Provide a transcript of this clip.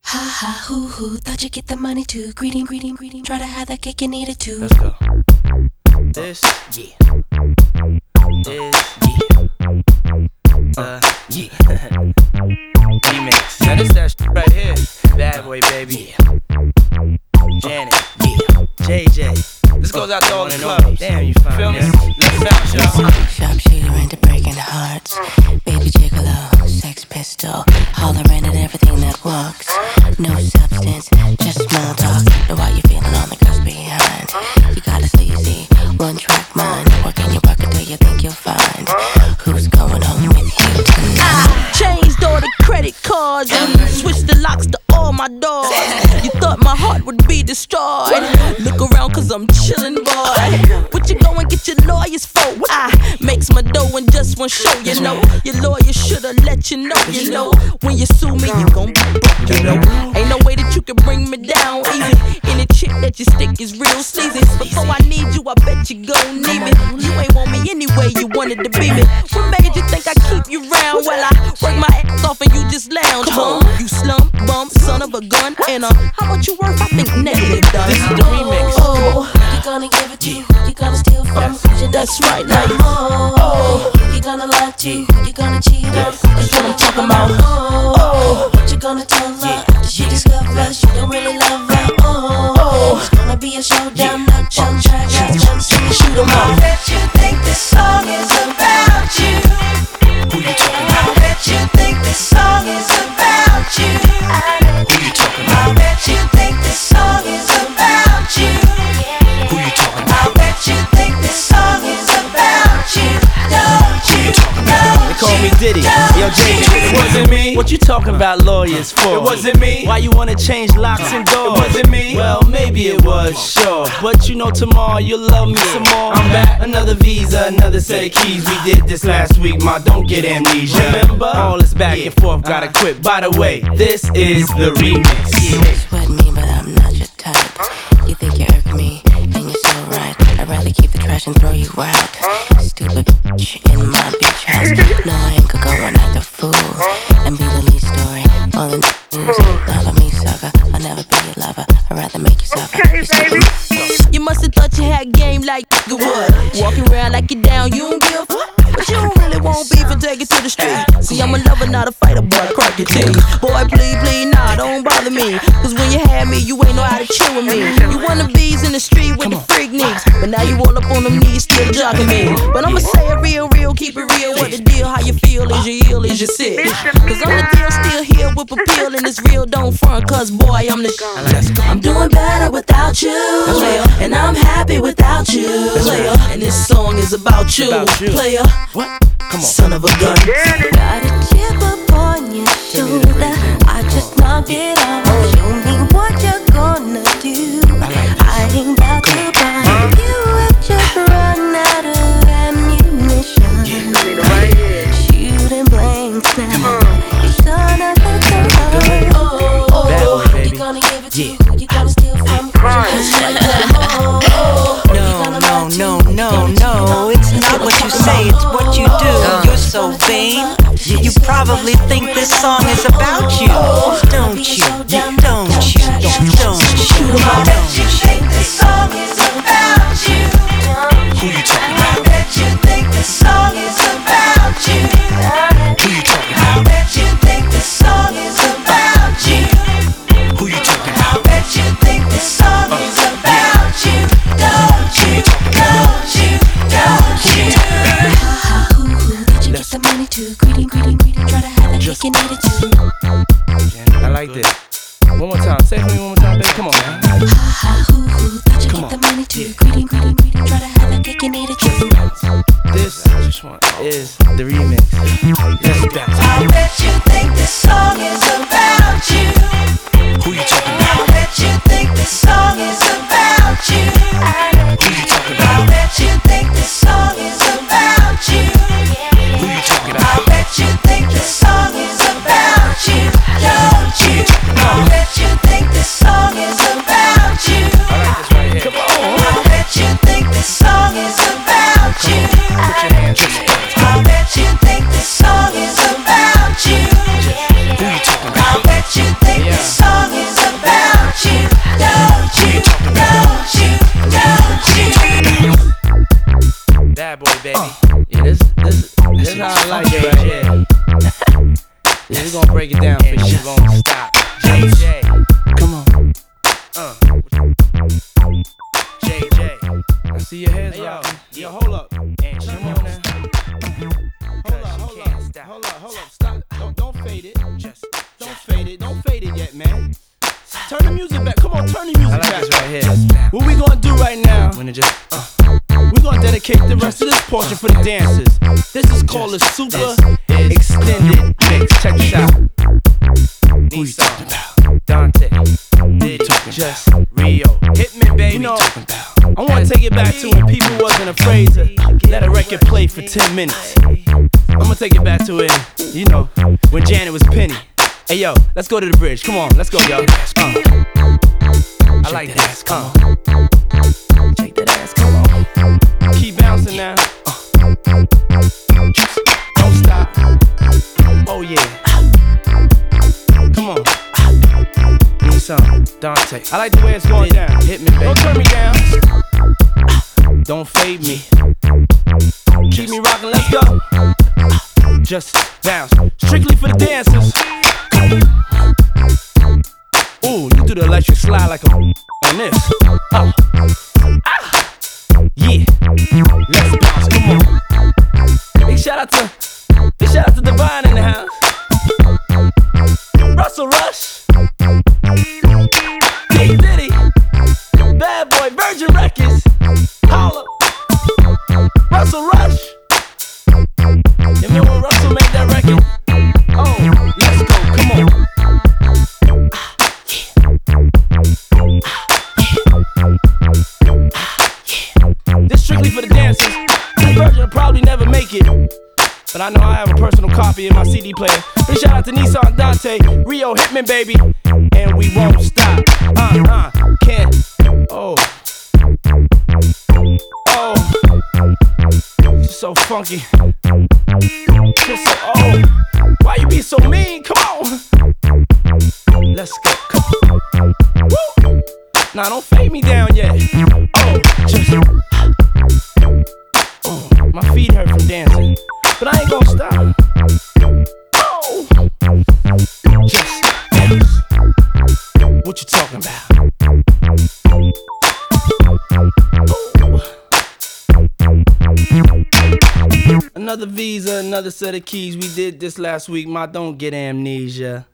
Ha ha hoo hoo, thought you'd get the money too. Greeting, greeting, greeting. Try to have that cake, you need it too. Let's go. This, yeah. This, yeah. Remix. Now this that shit right here. Bad boy, baby. Janet, yeah. JJ. This goes out to all the clubs. Damn, you fine. Feel me? Let's bounce, y'all. Sharpshooter into breaking hearts. Baby gigolo, sex pistol. Hollering at everything that walks. No substance, just small talk. Know why you feeling on the girls behind. You got a sleazy, one track mind. Working your work until you think you'll find who's going home with you tonight. I changed all the credit cards and switched the locks to all my doors. You thought my heart would be destroyed. Look around cause I'm chillin', boy. What you go and get your lawyers for? I makes my dough in just one show, you know. Your lawyer shoulda let you know, you know. When you sue me, you gon' be broke, you know. Ain't no way that you can bring me down easy. Any chick that you stick is real sleazy. Before I need you, I bet you gon' need me. You ain't want me anyway, you wanted to be me. What made you think I keep you round? Well, I work my ass off and you just lounge, huh? You slump, bum, son of a gun. And how much you worth? I think negative done. This is the remix. Oh, you gonna give it to, you gonna steal from. That's right, like Oh, you gonna lie to, you gonna cheat on. That's what I'm talking about. Oh, what you gonna tell her? That she discovers you don't really love her. Oh, it's gonna be a showdown, not jump track, jump, shoot 'em I out. bet you think this song is about you. Who you talking about? I bet you think this song is about you. Who you talking I about? bet you think this song is about you. Who you talking I about? bet you think this song is about you. Don't you? They call me Diddy. Yo, JJ, it wasn't me. What you talking about lawyers for? It wasn't me. Why you wanna change locks and doors? It wasn't me. Well, maybe it was, sure. But you know tomorrow you'll love me some more. I'm back. Another visa, another set of keys. We did this last week, ma. Don't get amnesia. Remember? All this back and forth, gotta quit. By the way, this is the remix. Sweat me, but I'm not your type. You think you irk me, and you're so right. I'd rather keep the trash and throw you out. Stupid bitch in my beach house. No, I ain't gonna go and act a fool and be the lead story on the news. Love me, sucker. I'll never be your lover. I'd rather make you suffer. you must have thought you had game like you would. Walking around like you down, you don't give a fuck. But you don't really want beef and take it to the street. See, I'm a lover, not a fighter, boy, crack your teeth. Boy, please, nah, don't bother me. Cause when you had me, you ain't know how to chill with me. You wanna bees in the street with the freak needs. But now you all up on them knees, still jogging me. But I'ma say it real, keep it real. What the deal, how you feel, is you ill, is you sick? Cause I'm the deal, still here with appeal. And it's real, don't front, cause boy, I'm the I'm doing better without you, player, and I'm happy without you, player. and this song is about you, player. What? Come on. Son of a gun. Got a chip up on your shoulder. I just knocked it off. Show me what you're gonna do. I ain't about to buy. You have just run out of ammunition. Shooting blanks now. You son of a gun. Oh, you gonna give it to? You gonna steal from? No, it's not what you say, it's what you do. You're so vain, you probably think this song is about you. Don't you? I bet you think this song is about you. Who you talking I about? bet you think this song is about you. Who you talking I about? bet you think this song is about you. Who you talking I about? bet you think this song is about you. Don't you? Don't you? Don't you? Did you get the money too? Greeting, greeting, greeting. Try to have that cake, you need it too. I like this. One more time. Say it for me one more time, baby. Come on, man. Thought you get the money too? Greeting, greeting, greeting. Try to have that cake, you need it too. This one is the remix. Let's bounce. I bet you think this song is about you. Who you talking I about? bet you think this song is about you. Who you talking I about? bet you think this song is about you. Who you talking I about? bet you think this song is about you. Don't you? I bet you think this song is about you. I like this right here. I bet you think this song is about you. Come on. I bet you think this song is about you. Don't you? I bet you think this song is about you. I bet you think this song is about you. Don't you? I bet you think this song is about you. Don't you? I bet you think this song is about you. I bet you think this song is about you. Put your hands in the air. I bet you think this song is about We gon' break it down for you. You won't stop. JJ, come on. JJ, I see your heads rocking. Yo, hold up. Come on now. Hold up, stop. Don't fade it. Just don't fade it. Don't fade it yet, man. Turn the music back. Come on, turn the music back. This right here. What we gonna do right now? We gonna dedicate the rest of this portion for the dancers. This is called a super extended mix. Check this out. Nissan, Dante, Diddy, Just Rio, Hitman, baby. You know, I wanna take it back to when people wasn't afraid to let a record play for 10 minutes. I'm gonna take it back to it, you know, when Janet was Penny. Hey yo, let's go to the bridge. Come on, let's go, y'all. I like that. Come on. Shake that ass, come on. Keep bouncing now. Don't stop. Oh yeah. Come on. Need some Dante. I like the way it's going down. Hit me, baby. Don't turn me down. Don't fade me. Keep me rocking, let's go. Just bounce. Strictly for the dancers. Ooh, you do the electric slide like a on this. Yeah. Let's bounce, come on. Big shout out to Divine in the house. Russell Rush. D Diddy. Bad Boy, Virgin Records. Holla. Russell Rush. You remember when Russell made that record? Oh, let's go, come on. This strictly for the dancers. This version will probably never make it, but I know I have a personal copy in my CD player. Big shout out to Nissan, Dante, Rio, Hitman, baby, and we won't stop. Can't. Oh, so funky. Just so old. Why you be so mean? Come on. Let's go. Come on. Woo. Nah, don't fade me down yet. Oh, just. My feet hurt from dancing, but I ain't gonna stop. Oh, just dance. What you talking about? Another visa, another set of keys. We did this last week. Ma, don't get amnesia.